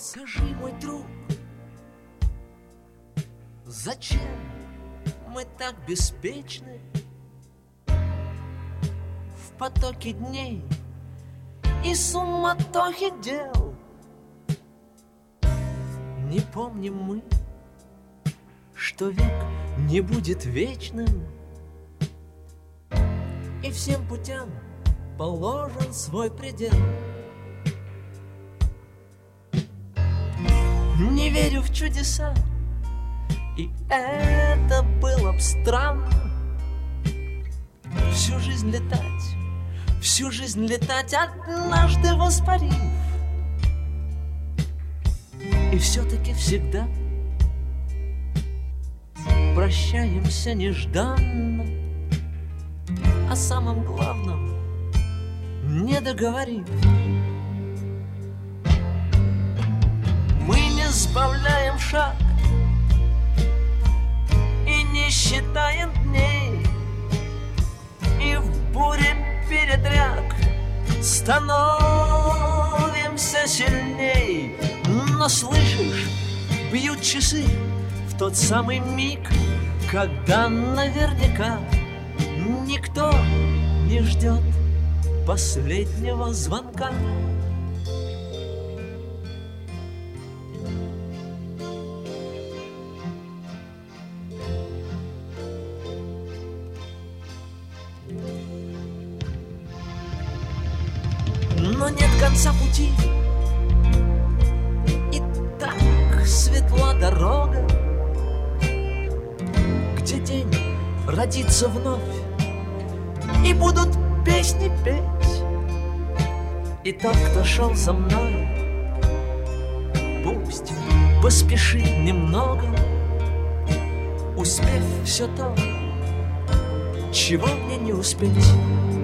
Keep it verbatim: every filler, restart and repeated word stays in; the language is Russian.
Скажи, мой друг, зачем мы так беспечны в потоке дней и суматохе дел? Не помним мы, что век не будет вечным, и всем путям положен свой предел. Не верю в чудеса, и это было б странно. Всю жизнь летать, всю жизнь летать, однажды воспарив. И все-таки всегда прощаемся нежданно, о самом главном не договорив. Мы не сбавляем шаг и не считаем дней, и в буре передряг становимся сильней. Но слышишь, бьют часы в тот самый миг, когда наверняка никто не ждет последнего звонка. Но нет конца пути, и так светла дорога, где день родится вновь, и будут песни петь. И тот, кто шел за мной, пусть поспешит немного, успев все то, чего мне не успеть.